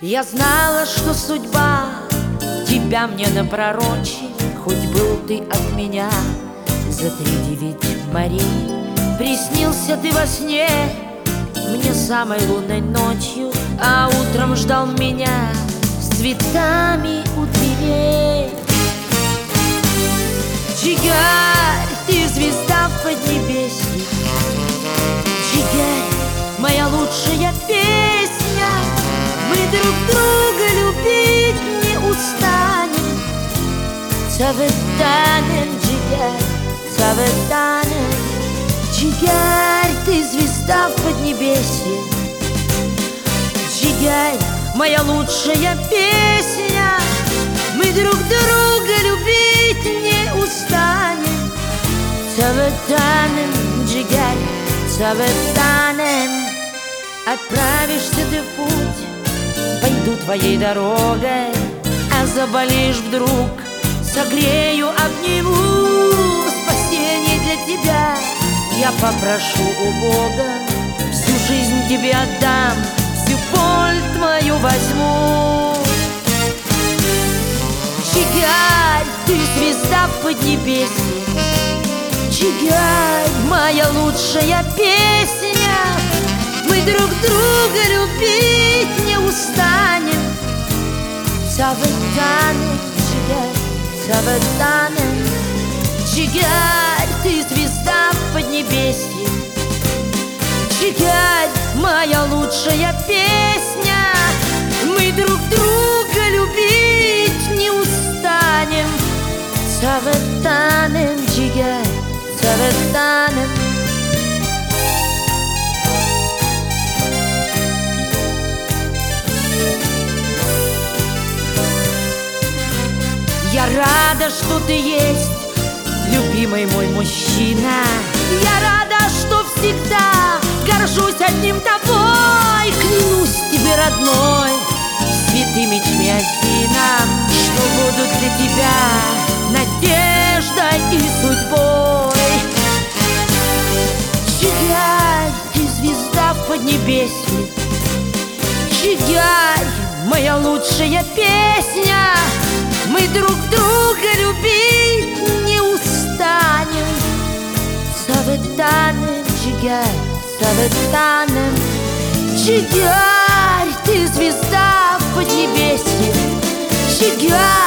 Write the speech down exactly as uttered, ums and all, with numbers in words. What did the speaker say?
Я знала, что судьба тебя мне напророчит, хоть был ты от меня за три девять морей. Приснился ты во сне мне самой лунной ночью, а утром ждал меня с цветами у дверей. Чигарь, ты звезда в поднебесье, чигарь, моя лучшая песня. Мы друг друга любить не устанем. Цаветанем, чигарь, цаветанем. Чигарь, ты звезда в поднебесье, чигарь, моя лучшая песня. Мы друг друга любить не устанем. Цаветанем, чигарь, цаветанем. Отправишься ты в путь, пойду твоей дорогой, а заболишь вдруг, согрею, обниму. Спасение для тебя я попрошу у Бога, всю жизнь тебе отдам, всю боль твою возьму. Чигарь, ты звезда в поднебесье, чигарь, моя лучшая песня. Мы друг друга любить не устанем. Цаветанем, чигарь, цаветанем. Чигарь, ты звезда в поднебесье, чигарь, моя лучшая песня. Мы друг друга любить не устанем. Цаветанем, чигарь, цаветанем. Я рада, что ты есть, любимый мой мужчина. Я рада, что всегда горжусь одним тобой. Клянусь тебе, родной, святым Эчмиадзином, что буду для тебя надеждой и судьбой. Чигарь, ты звезда в поднебесье, чигарь, моя лучшая песня. Мы друг друга любить не устанем. Цаветанем, чигарь, цаветанем. Чигарь, ты звезда в поднебесье, чигарь,